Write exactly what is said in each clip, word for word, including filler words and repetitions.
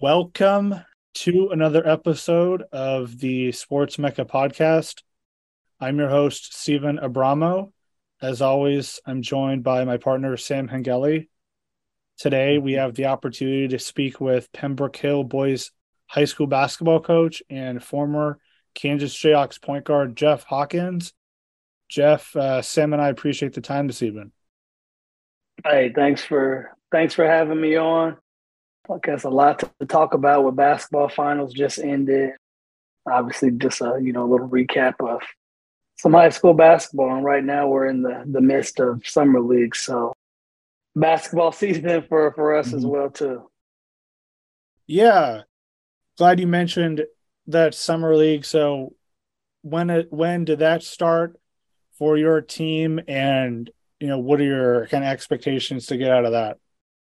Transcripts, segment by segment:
Welcome to another episode of the Sports Mecca podcast. I'm your host, Stephen Abramo. As always, I'm joined by my partner, Sam Hengeli. Today, we have the opportunity to speak with Pembroke Hill boys high school basketball coach and former Kansas Jayhawks point guard, Jeff Hawkins. Jeff, uh, Sam and I appreciate the time this evening. Hey, thanks for thanks for having me on. I guess a lot to talk about with basketball finals just ended. Obviously, just a you know a little recap of some high school basketball, and right now we're in the, the midst of summer league, so basketball season for for us mm-hmm. as well too. Yeah, glad you mentioned that summer league. So when it, when did that start for your team, and you know what are your kind of expectations to get out of that?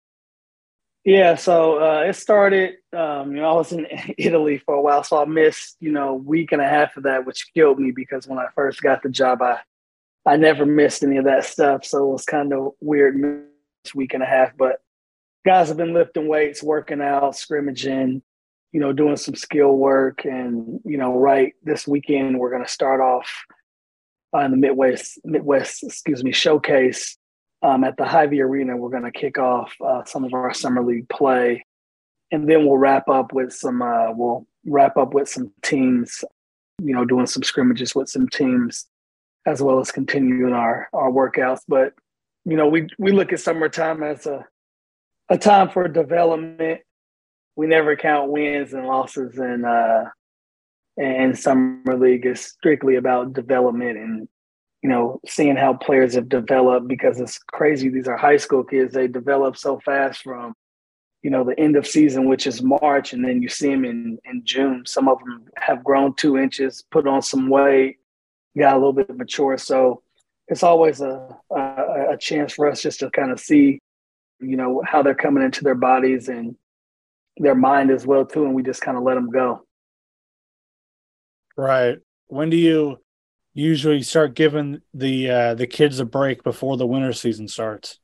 Yeah, so uh, it started, um, you know, I was in Italy for a while, so I missed, you know, a week and a half of that, which killed me because when I first got the job, I I never missed any of that stuff. So it was kind of weird week and a half. But guys have been lifting weights, working out, scrimmaging, you know, doing some skill work. And, you know, right this weekend, we're going to start off in the Midwest, Midwest, excuse me, showcase. Um, at the Hy-Vee Arena, we're going to kick off uh, some of our summer league play, and then we'll wrap up with some. Uh, we'll wrap up with some teams, you know, doing some scrimmages with some teams, as well as continuing our our workouts. But you know, we we look at summertime as a a time for development. We never count wins and losses, and uh, and summer league is strictly about development and, you know, seeing how players have developed, because it's crazy. These are high school kids. They develop so fast from, you know, the end of season, which is March, and then you see them in, in June. Some of them have grown two inches, put on some weight, got a little bit mature. So it's always a, a, a chance for us just to kind of see, you know, how they're coming into their bodies and their mind as well, too, and we just kind of let them go. Right. When do you usually start giving the uh, the kids a break before the winter season starts?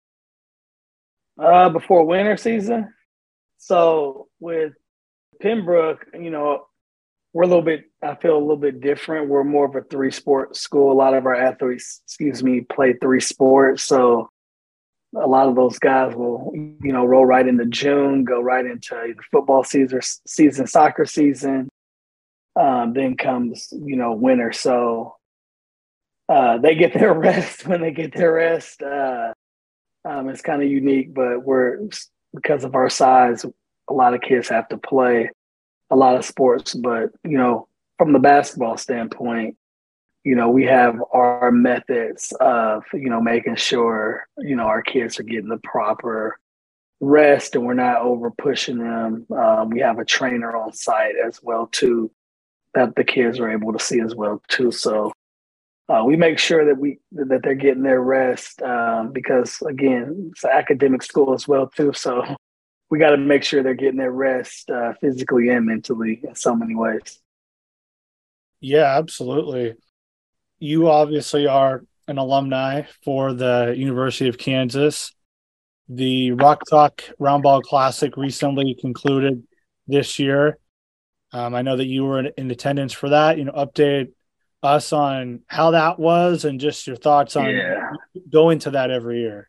Uh, before winter season? So with Pembroke, you know, we're a little bit, I feel a little bit different. We're more of a three-sport school. A lot of our athletes, excuse me, play three sports. So a lot of those guys will, you know, roll right into June, go right into either football season, season, soccer season. Um, then comes, you know, winter. So uh, they get their rest when they get their rest. Uh, um, it's kind of unique, but we're, because of our size, a lot of kids have to play a lot of sports. But, you know, from the basketball standpoint, you know, we have our methods of, you know, making sure, you know, our kids are getting the proper rest and we're not over pushing them. Um, we have a trainer on site as well, too, that the kids are able to see as well, too. So uh, we make sure that we that they're getting their rest um, because, again, it's an academic school as well, too. So we got to make sure they're getting their rest uh, physically and mentally in so many ways. Yeah, absolutely. You obviously are an alumni for the University of Kansas. The Rock Talk Roundball Classic recently concluded this year. Um, I know that you were in, in attendance for that. You know, update us on how that was and just your thoughts on yeah. going to that every year.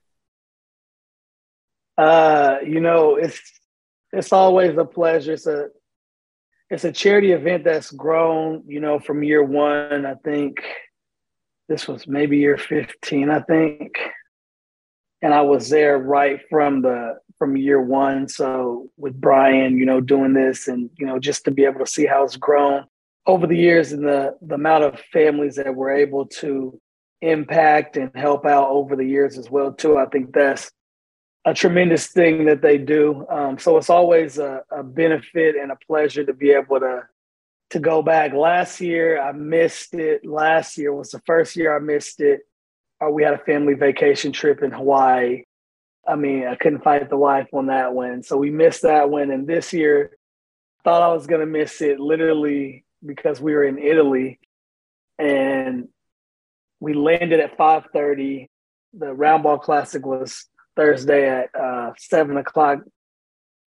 Uh, you know, it's it's always a pleasure. It's a it's a charity event that's grown, you know, from year one. I think this was maybe year fifteen, I think. And I was there right from the from year one. So with Brian, you know, doing this and, you know, just to be able to see how it's grown over the years and the, the amount of families that we're able to impact and help out over the years as well, too. I think that's a tremendous thing that they do. Um, so it's always a, a benefit and a pleasure to be able to to go back. Last year, I missed it. Last year was the first year I missed it. Uh, we had a family vacation trip in Hawaii. I mean, I couldn't fight the wife on that one. So we missed that one. And this year, thought I was going to miss it literally because we were in Italy. And we landed at five thirty. The Roundball Classic was Thursday at uh, seven o'clock.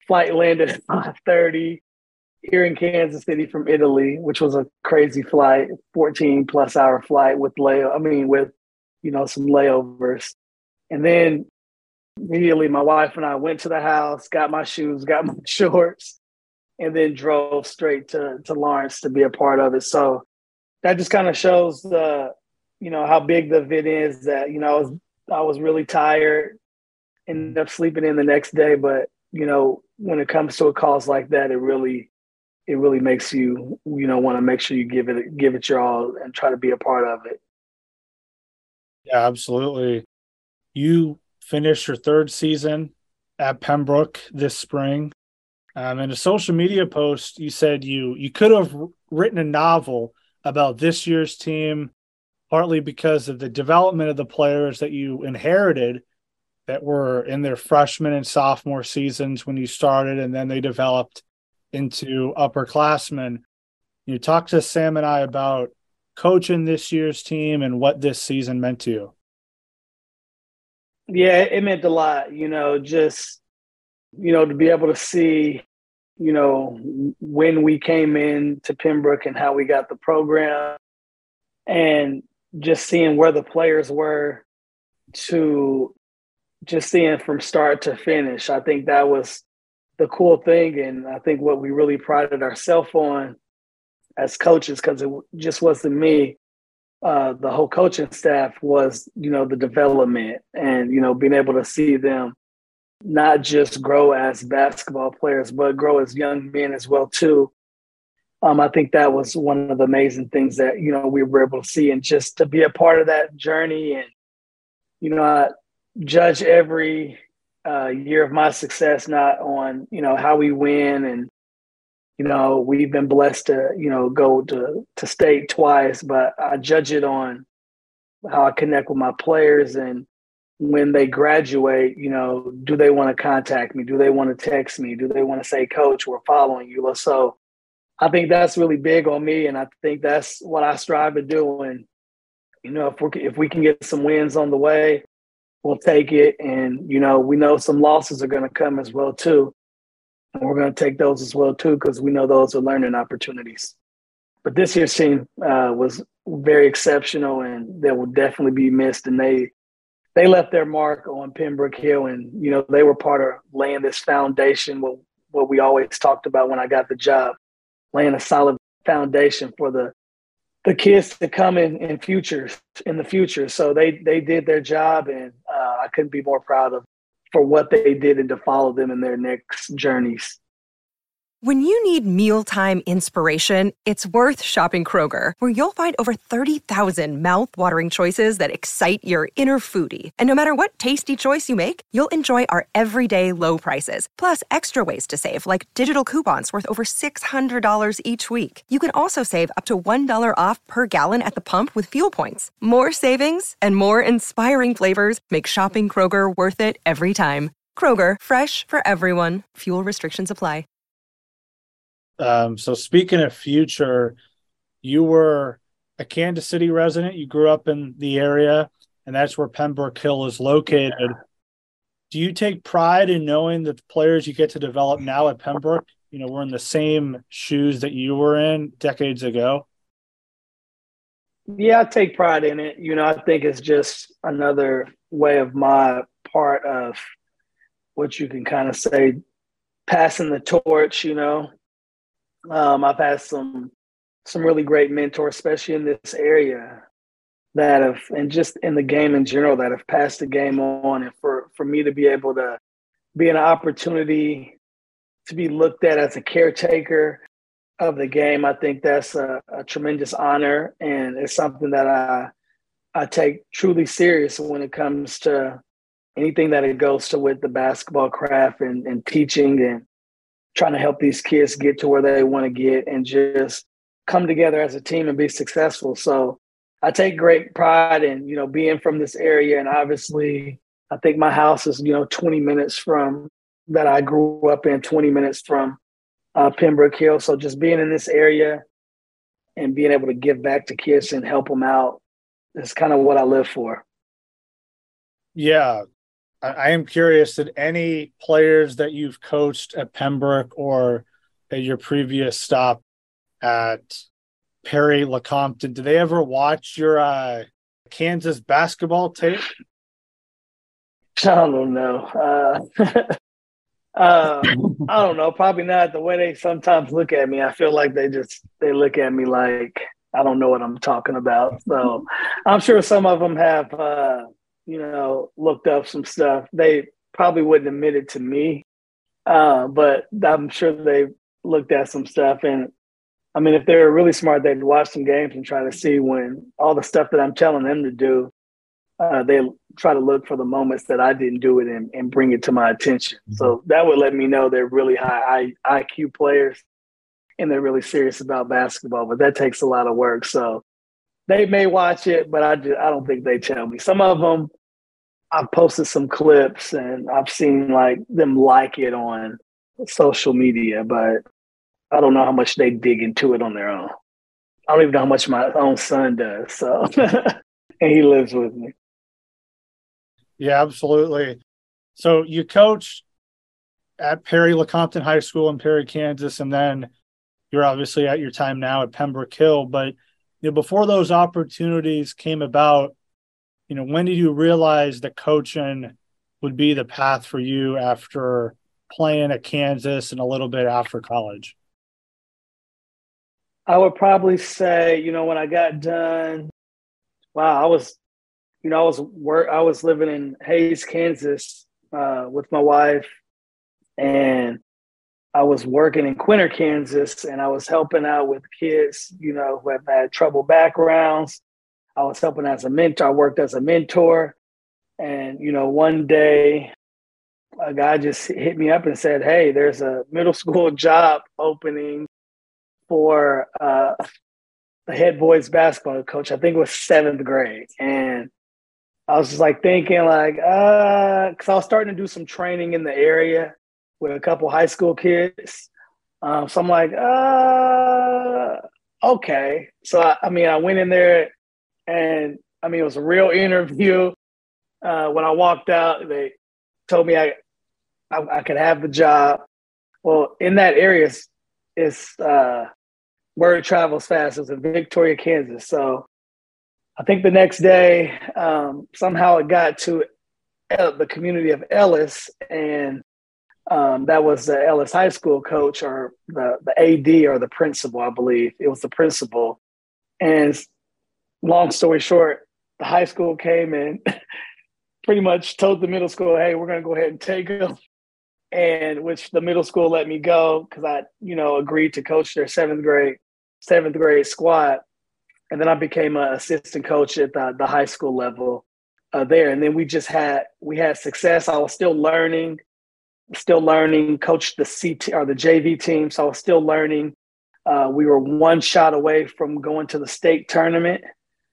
Flight landed at five thirty here in Kansas City from Italy, which was a crazy flight, fourteen plus hour flight with lay. I mean, with, you know, some layovers. And then immediately my wife and I went to the house, got my shoes, got my shorts, and then drove straight to, to Lawrence to be a part of it. So that just kind of shows the, you know, how big the event is that, you know, I was, I was really tired, ended up sleeping in the next day. But, you know, when it comes to a cause like that, it really, it really makes you, you know, want to make sure you give it, give it your all and try to be a part of it. Yeah, absolutely. You finished your third season at Pembroke this spring. Um, in a social media post, you said you you could have written a novel about this year's team, partly because of the development of the players that you inherited that were in their freshman and sophomore seasons when you started, and then they developed into upperclassmen. You talked to Sam and I about coaching this year's team and what this season meant to you. Yeah, it meant a lot, you know, just, you know, to be able to see, you know, when we came in to Pembroke and how we got the program, and just seeing where the players were to just seeing from start to finish. I think that was the cool thing. And I think what we really prided ourselves on as coaches, because it just wasn't me, uh, the whole coaching staff, was, you know, the development and, you know, being able to see them not just grow as basketball players, but grow as young men as well, too. Um, I think that was one of the amazing things that, you know, we were able to see, and just to be a part of that journey. And, you know, I judge every uh, year of my success not on, you know, how we win. And, you know, we've been blessed to, you know, go to, to state twice, but I judge it on how I connect with my players. And when they graduate, you know, do they want to contact me? Do they want to text me? Do they want to say, Coach, we're following you? So I think that's really big on me. And I think that's what I strive to do. And, you know, if we if we can get some wins on the way, we'll take it. And, you know, we know some losses are going to come as well, too. And we're going to take those as well, too, because we know those are learning opportunities. But this year's team uh, was very exceptional, and they will definitely be missed. And they they left their mark on Pembroke Hill, and, you know, they were part of laying this foundation, what, what we always talked about when I got the job, laying a solid foundation for the the kids to come in in future in the future. So they they did their job, and uh, I couldn't be more proud of for what they did and to follow them in their next journeys. When you need mealtime inspiration, it's worth shopping Kroger, where you'll find over thirty thousand mouth-watering choices that excite your inner foodie. And no matter what tasty choice you make, you'll enjoy our everyday low prices, plus extra ways to save, like digital coupons worth over six hundred dollars each week. You can also save up to one dollar off per gallon at the pump with fuel points. More savings and more inspiring flavors make shopping Kroger worth it every time. Kroger, fresh for everyone. Fuel restrictions apply. Um, so speaking of future, you were a Kansas City resident. You grew up in the area, and that's where Pembroke Hill is located. Yeah. Do you take pride in knowing that the players you get to develop now at Pembroke, you know, were in the same shoes that you were in decades ago? Yeah, I take pride in it. You know, I think it's just another way of my part of what you can kind of say, passing the torch, you know. Um, I've had some some really great mentors, especially in this area, that have, and just in the game in general, that have passed the game on. And for, for me to be able to be an opportunity to be looked at as a caretaker of the game, I think that's a, a tremendous honor. And it's something that I I take truly serious when it comes to anything that it goes to with the basketball craft and, and teaching and trying to help these kids get to where they want to get and just come together as a team and be successful. So I take great pride in, you know, being from this area. And obviously I think my house is, you know, twenty minutes from that I grew up in, twenty minutes from uh, Pembroke Hill. So just being in this area and being able to give back to kids and help them out is kind of what I live for. Yeah. I, I am curious, did any players that you've coached at Pembroke or at your previous stop at Perry Lecompton, did they ever watch your uh, Kansas basketball tape? I don't know. Uh, uh, I don't know. Probably not. The way they sometimes look at me, I feel like they just they look at me like I don't know what I'm talking about. So I'm sure some of them have, uh, you know, looked up some stuff. They probably wouldn't admit it to me, uh, but I'm sure they looked at some stuff. And I mean, if they're really smart, they'd watch some games and try to see when all the stuff that I'm telling them to do, uh, they try to look for the moments that I didn't do it and, and bring it to my attention. Mm-hmm. So that would let me know they're really high I Q players and they're really serious about basketball, but that takes a lot of work. So they may watch it, but I, just, I don't think they tell me. Some of them, I've posted some clips and I've seen like them like it on social media, but I don't know how much they dig into it on their own. I don't even know how much my own son does. So, and he lives with me. Yeah, absolutely. So you coached at Perry Lecompton High School in Perry, Kansas, and then you're obviously at your time now at Pembroke Hill. But you know, before those opportunities came about, you know, when did you realize that coaching would be the path for you after playing at Kansas and a little bit after college? I would probably say, you know, when I got done, wow, I was, you know, I was work, I was living in Hays, Kansas, uh, with my wife, and I was working in Quinter, Kansas, and I was helping out with kids, you know, who have had troubled backgrounds. I was helping as a mentor. I worked as a mentor, and you know, one day, a guy just hit me up and said, "Hey, there's a middle school job opening for uh, the head boys basketball coach." I think it was seventh grade. And I was just like thinking like, uh, because I was starting to do some training in the area with a couple high school kids. Um, so I'm like, uh, okay. So, I, I mean, I went in there and I mean, it was a real interview. Uh, when I walked out, they told me I, I, I could have the job. Well, in that area, it's, it's uh, word travels fast. It was in Victoria, Kansas. So I think the next day, um, somehow it got to the community of Ellis, and um, that was the Ellis High School coach or the, the A D or the principal, I believe. It was the principal. And long story short, the high school came and pretty much told the middle school, hey, we're going to go ahead and take them. And which the middle school let me go because I, you know, agreed to coach their seventh grade, seventh grade squad. And then I became an assistant coach at the, the high school level uh, there. And then we just had, we had success. I was still learning, still learning, coached the C T or the J V team. So I was still learning. Uh, we were one shot away from going to the state tournament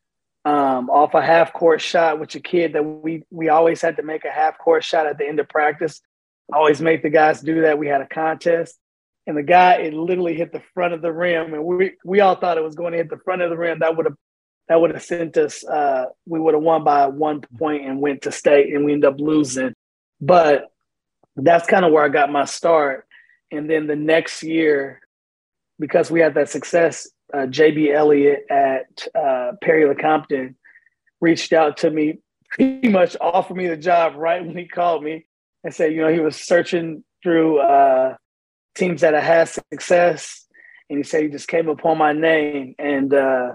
um, off a half court shot, which a kid that we, we always had to make a half court shot at the end of practice. I always make the guys do that. We had a contest. And the guy, it literally hit the front of the rim, and we we all thought it was going to hit the front of the rim. That would have that would have sent us. Uh, we would have won by one point and went to state, and we ended up losing. But that's kind of where I got my start. And then the next year, because we had that success, uh, J B Elliott at uh, Perry Lecompton reached out to me, pretty much offered me the job right when he called me and said, you know, he was searching through. Uh, teams that have had success, and he said he just came upon my name, and uh,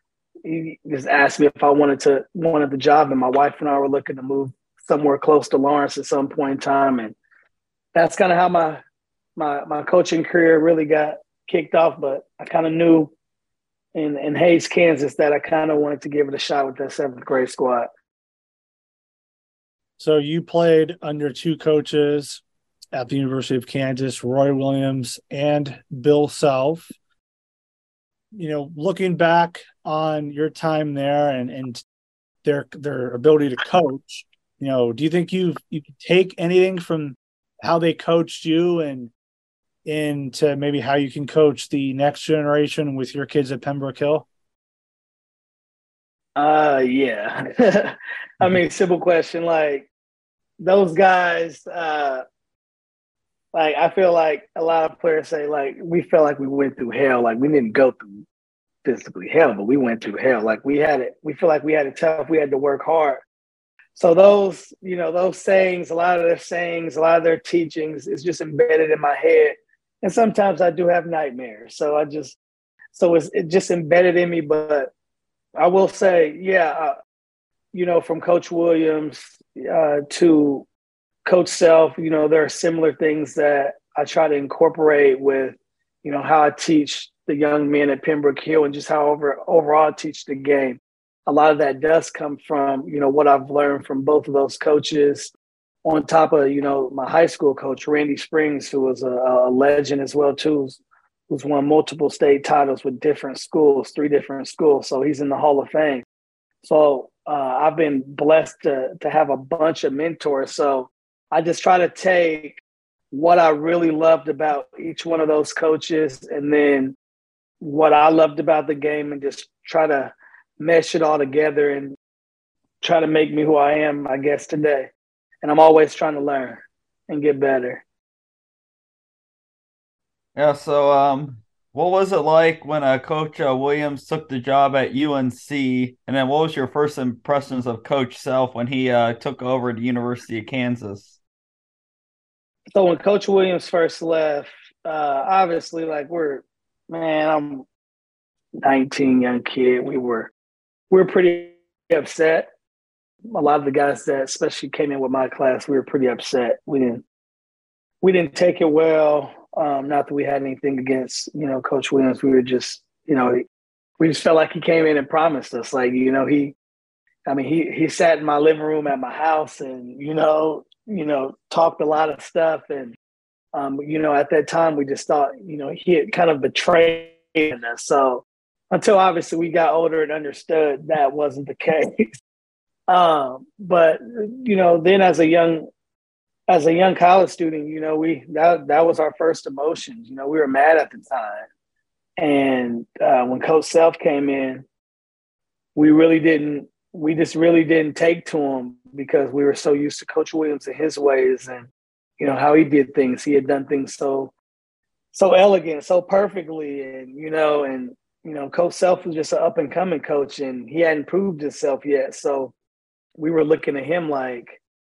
he just asked me if I wanted to wanted the job. And my wife and I were looking to move somewhere close to Lawrence at some point in time, and that's kind of how my my my coaching career really got kicked off. But I kind of knew in in Hays, Kansas, that I kind of wanted to give it a shot with that seventh grade squad. So you played under two coaches at the University of Kansas, Roy Williams and Bill Self. You know, looking back on your time there and, and their their ability to coach, you know, do you think you you can take anything from how they coached you and into maybe how you can coach the next generation with your kids at Pembroke Hill? Uh, yeah. I mean, simple question, like, those guys, uh, like I feel like a lot of players say, like we felt like we went through hell. Like we didn't go through physically hell, but we went through hell. Like we had it. We feel like we had it tough. We had to work hard. So those, you know, those sayings, a lot of their sayings, a lot of their teachings is just embedded in my head. And sometimes I do have nightmares. So I just, so it's it just embedded in me. But I will say, yeah, uh, you know, from Coach Williams uh, to Coach Self, you know, there are similar things that I try to incorporate with, you know, how I teach the young men at Pembroke Hill and just how over, overall I teach the game. A lot of that does come from, you know, what I've learned from both of those coaches on top of, you know, my high school coach, Randy Springs, who was a, a legend as well, too, who's, who's won multiple state titles with different schools, three different schools. So he's in the Hall of Fame. So uh, I've been blessed to, to have a bunch of mentors. So I just try to take what I really loved about each one of those coaches and then what I loved about the game and just try to mesh it all together and try to make me who I am, I guess, today. And I'm always trying to learn and get better. Yeah, so um, what was it like when uh, Coach uh, Williams took the job at U N C? And then what was your first impressions of Coach Self when he uh, took over the University of Kansas? So when Coach Williams first left, uh, obviously, like we're, man, I'm nineteen, young kid. We were, we were pretty upset. A lot of the guys that especially came in with my class, we were pretty upset. We didn't, we didn't take it well. Um, not that we had anything against, you know, Coach Williams. We were just, you know, we just felt like he came in and promised us, like, you know, he, I mean, he he sat in my living room at my house and, you know, you know, talked a lot of stuff. And, um, you know, at that time, we just thought, you know, he had kind of betrayed us. So until obviously we got older and understood that wasn't the case. um, but, you know, then as a young, as a young college student, you know, we, that, that was our first emotions. You know, we were mad at the time. And uh, when Coach Self came in, we really didn't, we just really didn't take to him because we were so used to Coach Williams and his ways and, you know, how he did things. He had done things so, so elegant, so perfectly. And, you know, and, you know, Coach Self was just an up and coming coach and he hadn't proved himself yet. So we were looking at him like,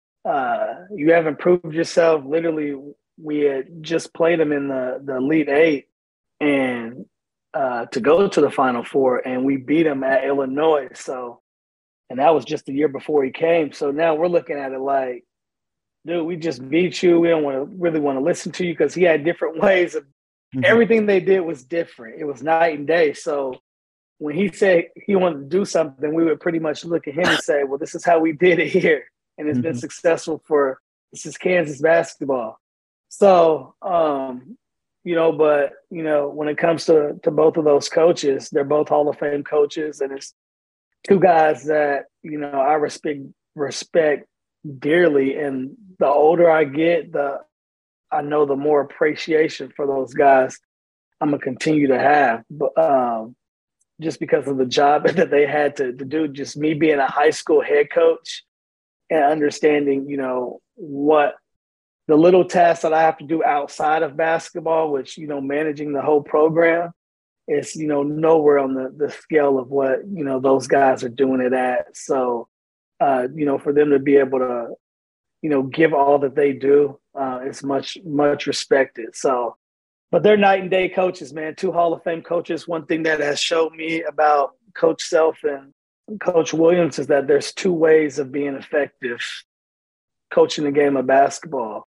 uh, you haven't proved yourself. Literally, we had just played him in the, the Elite Eight and uh, to go to the Final Four, and we beat him at Illinois. So, and that was just the year before he came. So now we're looking at it like, dude, we just beat you. We don't want to really want to listen to you because he had different ways of mm-hmm. everything they did was different. It was night and day. So when he said he wanted to do something, we would pretty much look at him and say, well, this is how we did it here. And it's mm-hmm. been successful for, this is Kansas basketball. So, um, you know, but, you know, when it comes to, to both of those coaches, they're both Hall of Fame coaches. And it's two guys that, you know, I respect, respect dearly. And the older I get, the, I know the more appreciation for those guys I'm going to continue to have. But um, just because of the job that they had to, to do, just me being a high school head coach and understanding, you know, what the little tasks that I have to do outside of basketball, which, you know, managing the whole program is, you know, nowhere on the, the scale of what, you know, those guys are doing it at. So, uh, you know, for them to be able to, you know, give all that they do, uh, is much, much respected. So, but they're night and day coaches, man, two Hall of Fame coaches. One thing that has showed me about Coach Self and Coach Williams is that there's two ways of being effective coaching the game of basketball.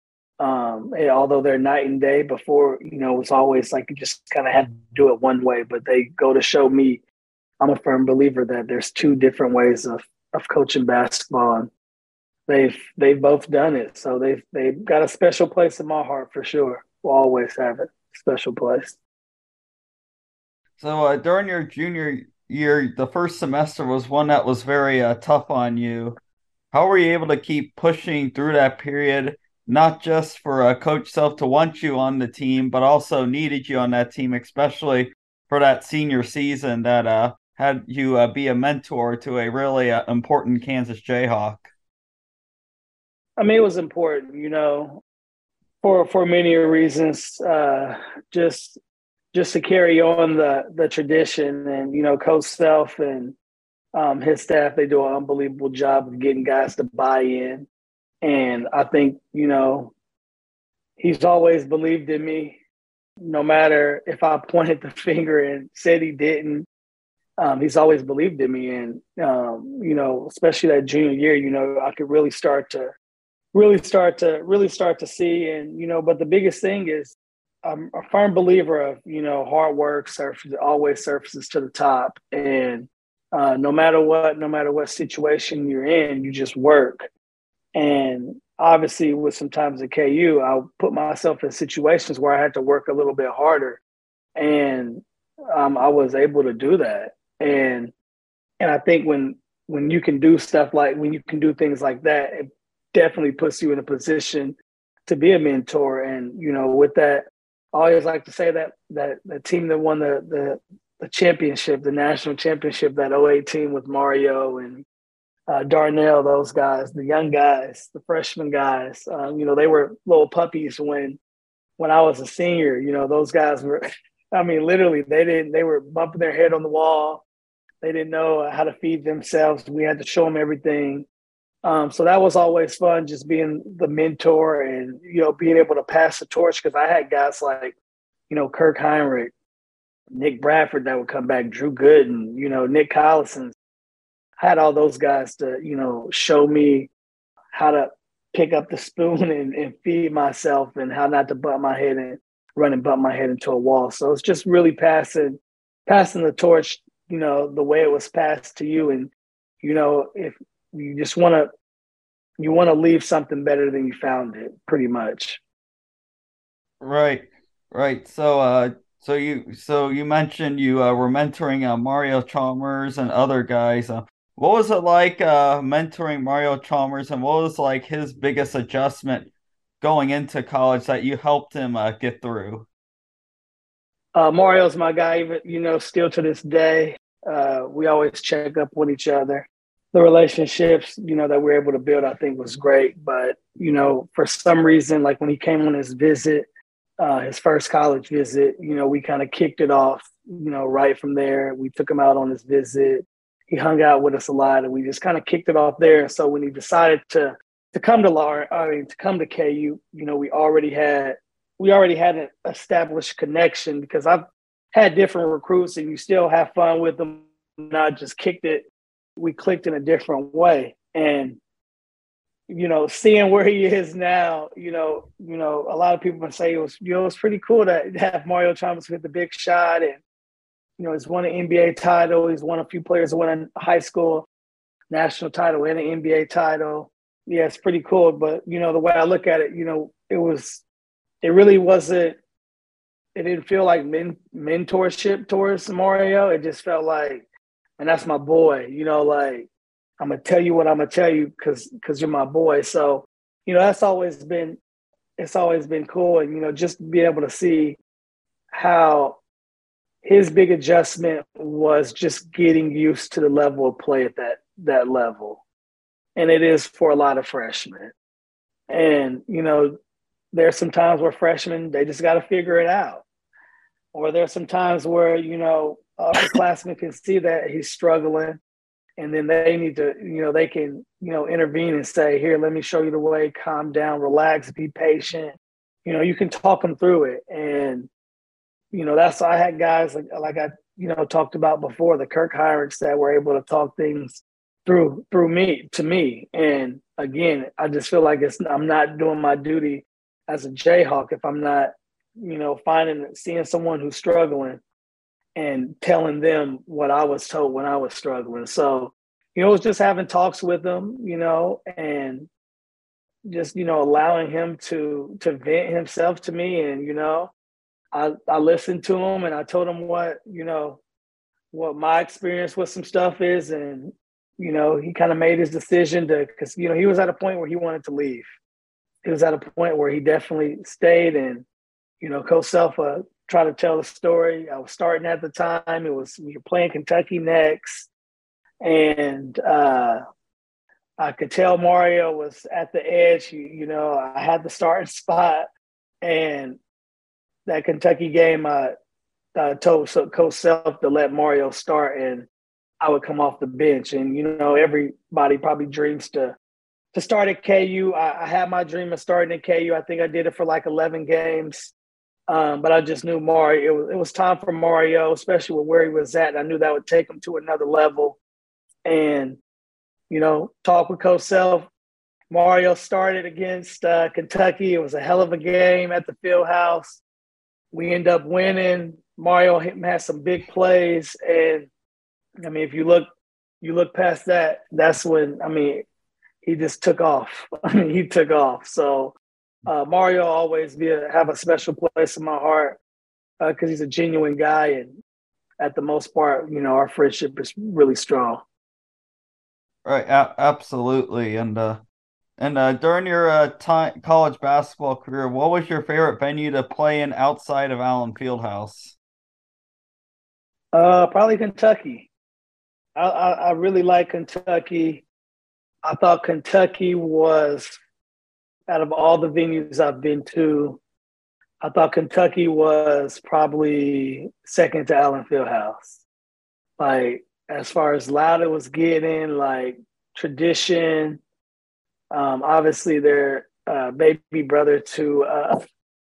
Um, and although they're night and day, before, you know, it's always like you just kind of had to do it one way, but they go to show me, I'm a firm believer that there's two different ways of, of coaching basketball. And they've, they've both done it. So they've, they've got a special place in my heart for sure. We'll always have it. Special place. So uh, during your junior year, the first semester was one that was very uh, tough on you. How were you able to keep pushing through that period? Not just for uh, Coach Self to want you on the team, but also needed you on that team, especially for that senior season that uh, had you uh, be a mentor to a really uh, important Kansas Jayhawk. I mean, it was important, you know, for for many reasons. Uh, just just to carry on the the tradition, and you know, Coach Self and um, his staff, they do an unbelievable job of getting guys to buy in. And I think, you know, he's always believed in me, no matter if I pointed the finger and said he didn't. Um, he's always believed in me. And, um, you know, especially that junior year, you know, I could really start to, really start to, really start to see. And, you know, but the biggest thing is I'm a firm believer of, you know, hard work surfaces, always surfaces to the top. And uh, no matter what, no matter what situation you're in, you just work. And obviously with sometimes at K U, I put myself in situations where I had to work a little bit harder. And um, I was able to do that. And and I think when when you can do stuff like, when you can do things like that, it definitely puts you in a position to be a mentor. And, you know, with that, I always like to say that that the team that won the the, the championship, the national championship, that oh eight team with Mario and Uh, Darnell, those guys, the young guys, the freshman guys, um, you know, they were little puppies when when I was a senior. You know, those guys were, I mean, literally, they didn't, they were bumping their head on the wall. They didn't know how to feed themselves. We had to show them everything. Um, so that was always fun, just being the mentor and, you know, being able to pass the torch, because I had guys like, you know, Kirk Heinrich, Nick Bradford that would come back, Drew Gooden, you know, Nick Collison. I had all those guys to, you know, show me how to pick up the spoon and, and feed myself, and how not to butt my head and run and butt my head into a wall. So it's just really passing, passing the torch, you know, the way it was passed to you. And, you know, if you just want to, you want to leave something better than you found it, pretty much. Right, right. So, uh, so you, so you mentioned you uh, were mentoring uh, Mario Chalmers and other guys. Uh, What was it like uh, mentoring Mario Chalmers, and what was like his biggest adjustment going into college that you helped him uh, get through? Uh, Mario's my guy, even, you know, still to this day. Uh, we always check up with each other. The relationships, you know, that we were able to build, I think, was great. But, you know, for some reason, like when he came on his visit, uh, his first college visit, you know, we kind of kicked it off, you know, right from there. We took him out on his visit. He hung out with us a lot, and we just kind of kicked it off there. And so when he decided to to come to Lawrence, I mean, to come to K U, you know, we already had we already had an established connection, because I've had different recruits, and you still have fun with them. Not just kicked it, we clicked in a different way. And you know, seeing where he is now, you know, you know, a lot of people would say it was, you know, it was pretty cool to have Mario Chalmers hit the big shot. And you know, he's won an N B A title. He's won a few players who won a high school national title and an N B A title. Yeah, it's pretty cool. But, you know, the way I look at it, you know, it was, it really wasn't, it didn't feel like men, mentorship towards Mario. It just felt like, and that's my boy, you know, like, I'm going to tell you what I'm going to tell you because because you're my boy. So, you know, that's always been, it's always been cool. And, you know, just being able to see how his big adjustment was just getting used to the level of play at that that level. And it is for a lot of freshmen. And, you know, there's some times where freshmen, they just got to figure it out. Or there's some times where, you know, upperclassmen can see that he's struggling, and then they need to, you know, they can, you know, intervene and say, here, let me show you the way, calm down, relax, be patient. You know, you can talk them through it. And, you know, that's, I had guys like, like I, you know, talked about before, the Kirk Heinrichs that were able to talk things through, through me, to me. And again, I just feel like it's, I'm not doing my duty as a Jayhawk if I'm not, you know, finding, seeing someone who's struggling and telling them what I was told when I was struggling. So, you know, it was just having talks with them, you know, and just, you know, allowing him to, to vent himself to me. And, you know, I, I listened to him, and I told him what, you know, what my experience with some stuff is. And, you know, he kind of made his decision to, because, you know, he was at a point where he wanted to leave. He was at a point where he definitely stayed. And, you know, Coach Selfa tried to tell the story. I was starting at the time. It was, we were playing Kentucky next. And, uh, I could tell Mario was at the edge. You, you know, I had the starting spot, and that Kentucky game, I uh, told Coach Self to let Mario start, and I would come off the bench. And you know, everybody probably dreams to to start at K U. I, I had my dream of starting at K U. I think I did it for like eleven games, um, but I just knew Mario. It was, it was time for Mario, especially with where he was at. And I knew that would take him to another level. And you know, talk with Coach Self. Mario started against uh, Kentucky. It was a hell of a game at the field house. We end up winning. Mario had some big plays. And, I mean, if you look you look past that, that's when, I mean, he just took off. I mean, he took off. So uh, Mario always be a, have a special place in my heart because uh, he's a genuine guy. And at the most part, you know, our friendship is really strong. Right, a- absolutely. And uh, and uh, during your uh, time college basketball career, what was your favorite venue to play in outside of Allen Fieldhouse? Uh, probably Kentucky. I, I, I really like Kentucky. I thought Kentucky was, out of all the venues I've been to, I thought Kentucky was probably second to Allen Fieldhouse. Like, as far as loud it was getting, like tradition. Um, obviously, they're uh, baby brother to uh,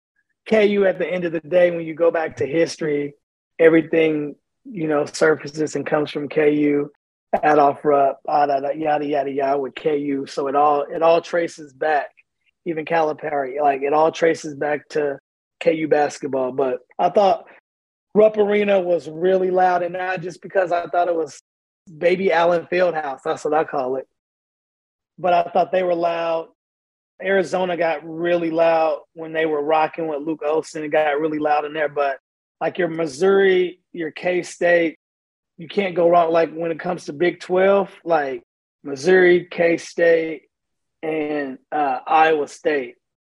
K U at the end of the day. When you go back to history, everything, you know, surfaces and comes from K U. Adolph Rupp, yada, yada, yada, yada with K U. So it all it all traces back, even Calipari, like it all traces back to K U basketball. But I thought Rupp Arena was really loud, and not just because I thought it was baby Allen Fieldhouse. That's what I call it. But I thought they were loud. Arizona got really loud when they were rocking with Luke Olson. It got really loud in there. But like your Missouri, your K-State, you can't go wrong. Like when it comes to Big twelve, like Missouri, K-State, and uh, Iowa State.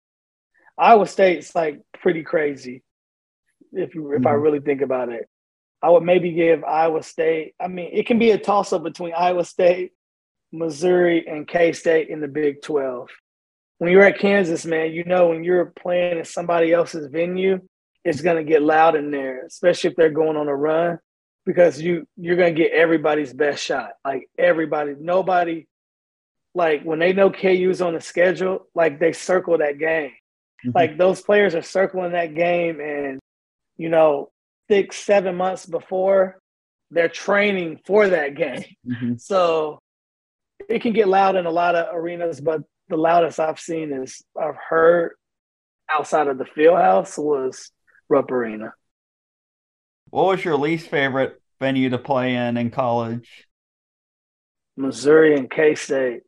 Iowa State's like pretty crazy if you if mm-hmm. I really think about it. I would maybe give Iowa State. I mean, it can be a toss-up between Iowa State, Missouri, and K-State in the Big twelve. When you're at Kansas, man, you know when you're playing at somebody else's venue, it's going to get loud in there, especially if they're going on a run, because you, you're going to get everybody's best shot. Like everybody, nobody, like when they know K U's on the schedule, like they circle that game. Mm-hmm. Like those players are circling that game and, you know, six, seven months before, they're training for that game. Mm-hmm. So it can get loud in a lot of arenas, but the loudest I've seen is I've heard outside of the Fieldhouse was Rupp Arena. What was your least favorite venue to play in in college? Missouri and K-State.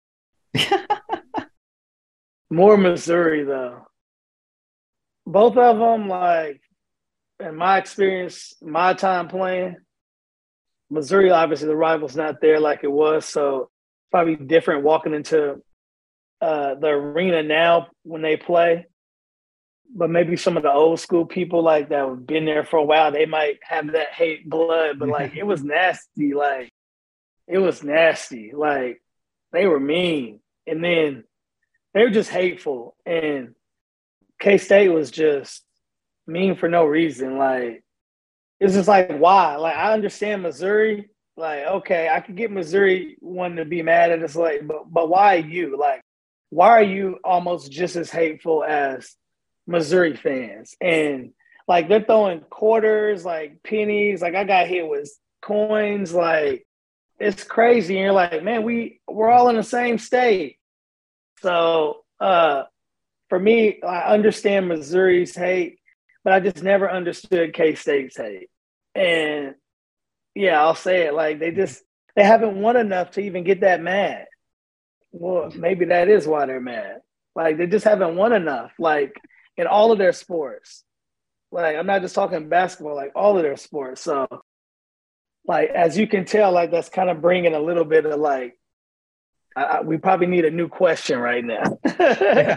More Missouri, though. Both of them, like, in my experience, my time playing, Missouri, obviously the rival's not there like it was, so probably different walking into uh, the arena now when they play. But maybe some of the old school people like that have been there for a while, they might have that hate blood, but like it was nasty. Like it was nasty. Like they were mean. And then they were just hateful. And K-State was just mean for no reason. Like it's just like, why? Like I understand Missouri. Like, okay, I could get Missouri wanting to be mad at us, like, but but why you? Like, why are you almost just as hateful as Missouri fans? And like they're throwing quarters, like pennies, like I got hit with coins, like it's crazy. And you're like, man, we we're all in the same state. So uh for me, I understand Missouri's hate, but I just never understood K-State's hate. And yeah, I'll say it, like they just they haven't won enough to even get that mad. Well, maybe that is why they're mad. Like they just haven't won enough. Like in all of their sports. Like, I'm not just talking basketball, like all of their sports. So, like, as you can tell, like, that's kind of bringing a little bit of, like, I, I, we probably need a new question right now. yeah.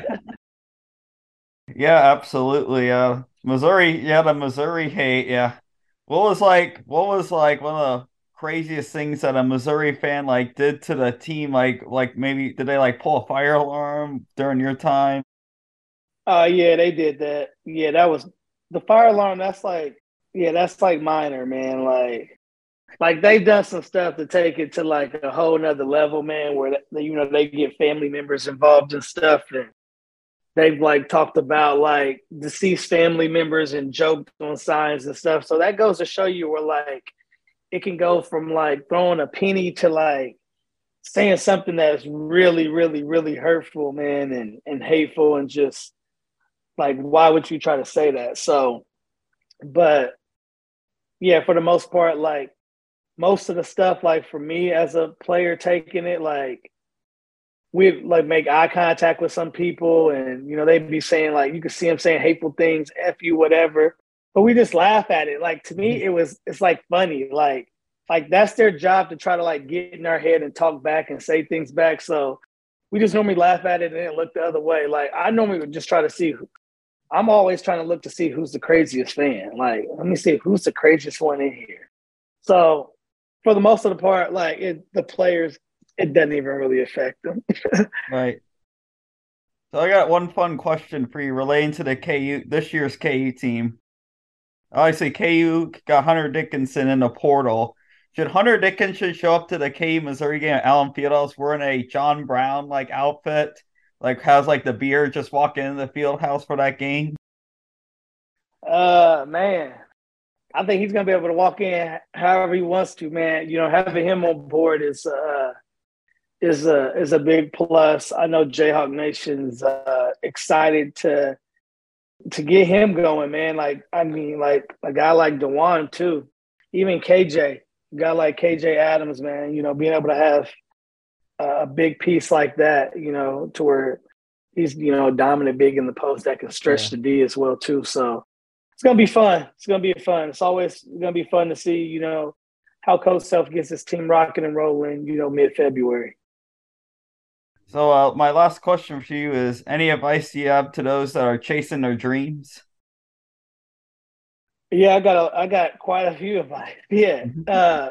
yeah, absolutely. Uh, Missouri, yeah, the Missouri hate, yeah. What was, like, what was, like, one of the craziest things that a Missouri fan like did to the team? Like, like maybe did they like pull a fire alarm during your time? Oh, uh, yeah, they did that. Yeah, that was the fire alarm. That's like, yeah, that's like minor, man. Like, like they've done some stuff to take it to like a whole nother level, man, where, you know, they get family members involved and stuff. And they've like talked about like deceased family members and joked on signs and stuff. So that goes to show you where like it can go from like throwing a penny to like saying something that's really, really, really hurtful, man, and, and hateful, and just like, why would you try to say that? So, but yeah, for the most part, like most of the stuff, like for me as a player taking it, like we like make eye contact with some people, and you know they'd be saying like, you could see them saying hateful things, F you, whatever, but we just laugh at it. Like to me, it was it's like funny, like like that's their job to try to like get in our head and talk back and say things back. So we just normally laugh at it and then look the other way. Like I normally would just try to see. Who, I'm always trying to look to see who's the craziest fan. Like let me see who's the craziest one in here. So for the most of the part, like it, the players, it doesn't even really affect them. Right. So I got one fun question for you relating to the K U, this year's K U team. Obviously, K U got Hunter Dickinson in the portal. Should Hunter Dickinson show up to the K U Missouri game at Allen Fieldhouse wearing a John Brown like outfit? Like has like the beard, just walk into the field house for that game? Uh, man, I think he's gonna be able to walk in however he wants to, man. You know, having him on board is uh is a is a big plus. I know Jayhawk Nation's uh, excited to to get him going, man. Like I mean, like a guy like DeJuan too, even K J, a guy like K J Adams, man. You know, being able to have a big piece like that, you know, to where he's, you know, dominant big in the post that can stretch yeah. the D as well too. So it's gonna be fun. It's gonna be fun. It's always gonna be fun to see, you know, how Coach Self gets his team rocking and rolling, you know, mid-February. So uh, my last question for you is: any advice you have to those that are chasing their dreams? Yeah, I got a, I got quite a few advice. Yeah. Uh,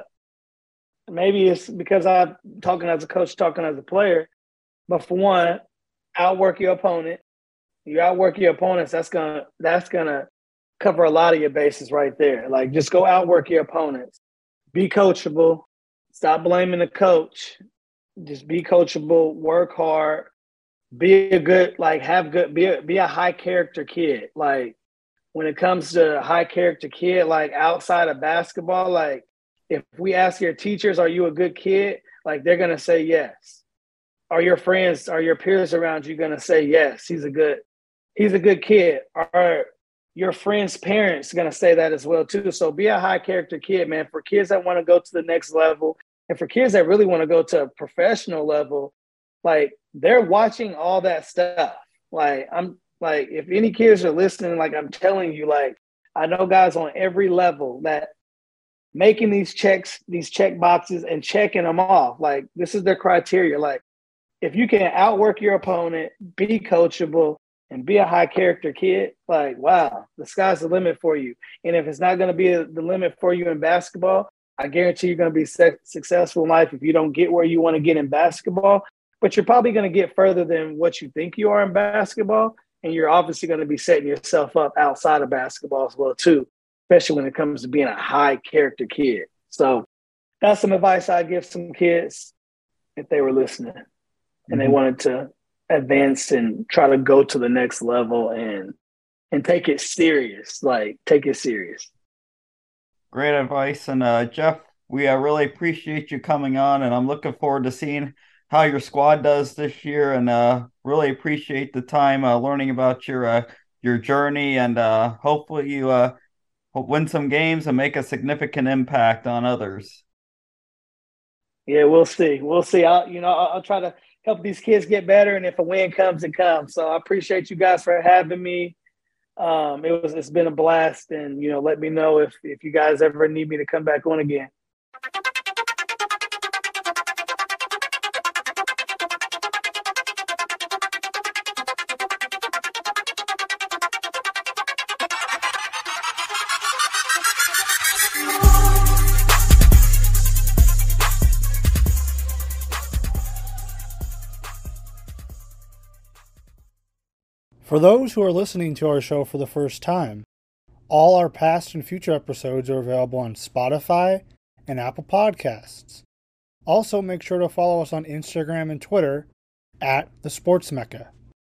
maybe it's because I'm talking as a coach, talking as a player. But for one, outwork your opponent. You outwork your opponents, that's gonna that's gonna cover a lot of your bases right there. Like just go outwork your opponents. Be coachable. Stop blaming the coach. Just be coachable, work hard, be a good, like have good, be a, be a high character kid. Like when it comes to a high character kid, like outside of basketball, like if we ask your teachers, are you a good kid? Like they're going to say yes. Are your friends, are your peers around you going to say yes, he's a good, he's a good kid? Are your friends' parents going to say that as well too? So be a high character kid, man. For kids that want to go to the next level, and for kids that really want to go to a professional level, like they're watching all that stuff. Like I'm like, if any kids are listening, like I'm telling you, like I know guys on every level that making these checks, these check boxes and checking them off. Like this is their criteria. Like if you can outwork your opponent, be coachable, and be a high character kid, like, wow, the sky's the limit for you. And if it's not going to be a, the limit for you in basketball, I guarantee you're going to be se- successful in life if you don't get where you want to get in basketball. But you're probably going to get further than what you think you are in basketball. And you're obviously going to be setting yourself up outside of basketball as well, too, especially when it comes to being a high character kid. So that's some advice I'd give some kids if they were listening and mm-hmm. they wanted to advance and try to go to the next level and and take it serious. Like, take it serious. Great advice. And uh, Jeff, we uh, really appreciate you coming on, and I'm looking forward to seeing how your squad does this year, and uh, really appreciate the time uh, learning about your uh, your journey, and uh, hopefully you uh, win some games and make a significant impact on others. Yeah, we'll see. We'll see. I'll, you know, I'll, I'll try to help these kids get better, and if a win comes, it comes. So I appreciate you guys for having me. Um, it was, it's been a blast, and, you know, let me know if, if you guys ever need me to come back on again. For those who are listening to our show for the first time, all our past and future episodes are available on Spotify and Apple Podcasts. Also, make sure to follow us on Instagram and Twitter at The Sports Mecca.